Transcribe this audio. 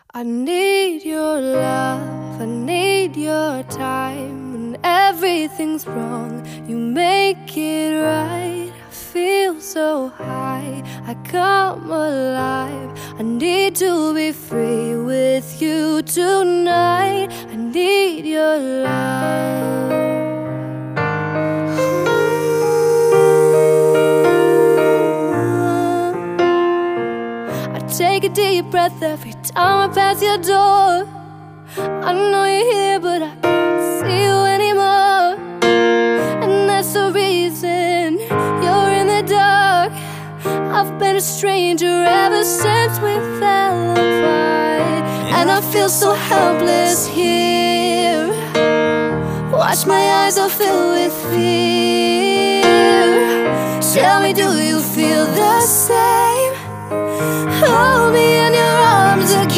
I need your love, I need your time. When everything's wrong, you make it right. I feel so high, I come alive. I need to be free with you tonight. I need your love. Take a deep breath every time I pass your door. I know you're here, but I can't see you anymore. And that's the reason you're in the dark. I've been a stranger ever since we fell apart. And I feel so helpless here. Watch my eyes all fill with fear. Tell me, do you feel the same? Hold me in your arms again.